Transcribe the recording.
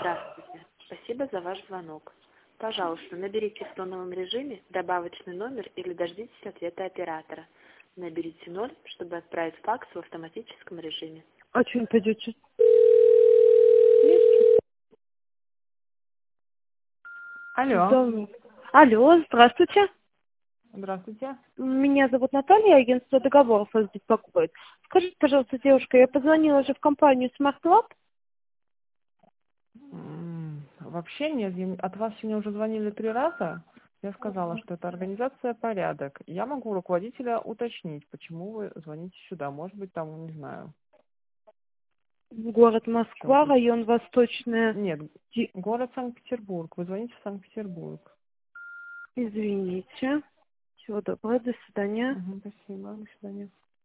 Здравствуйте. Спасибо за ваш звонок. Пожалуйста, наберите в тоновом режиме добавочный номер или дождитесь ответа оператора. Наберите 0, чтобы отправить факс в автоматическом режиме. А что не пойдете? Алло. Да. Алло, здравствуйте. Здравствуйте. Меня зовут Наталья, агентство договоров вас беспокоит. Скажите, пожалуйста, девушка, я позвонила же в компанию Smart Lab. Вообще нет, от вас мне уже звонили 3 раза. Я сказала, что это организация «Порядок». Я могу у руководителя уточнить, почему вы звоните сюда. Может быть, там, не знаю. Город Москва, район Восточная. Нет, город Санкт-Петербург. Вы звоните в Санкт-Петербург. Извините. Всего доброго, до свидания. Спасибо, до свидания.